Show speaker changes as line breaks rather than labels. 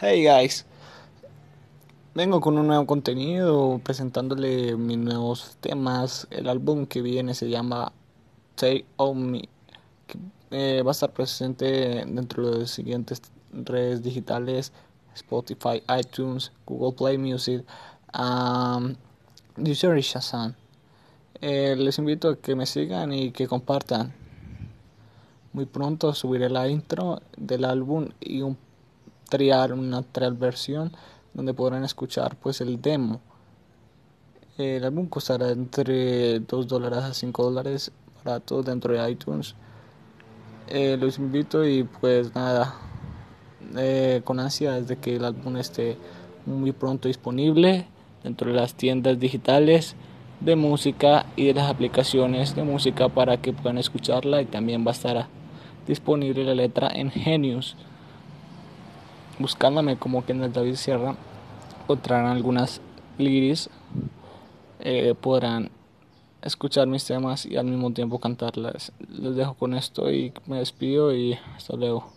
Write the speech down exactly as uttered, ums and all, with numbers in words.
Hey guys, vengo con un nuevo contenido presentándole mis nuevos temas. El álbum que viene se llama Take On Me, que eh, va a estar presente dentro de las siguientes redes digitales: Spotify, iTunes, Google Play Music, um, Deezer y Shazam. Eh, les invito a que me sigan y que compartan. Muy pronto subiré la intro del álbum y un trial, una trial versión donde podrán escuchar pues el demo. El álbum costará entre dos dólares a cinco dólares barato dentro de iTunes. Eh, los invito y pues nada, eh, con ansias de que el álbum esté muy pronto disponible dentro de las tiendas digitales de música y de las aplicaciones de música para que puedan escucharla, y también va a estar disponible la letra en Genius. Buscándome como que en el David Sierra encontrarán algunas lyrics, eh, podrán escuchar mis temas y al mismo tiempo cantarlas. Les dejo con esto y me despido y hasta luego.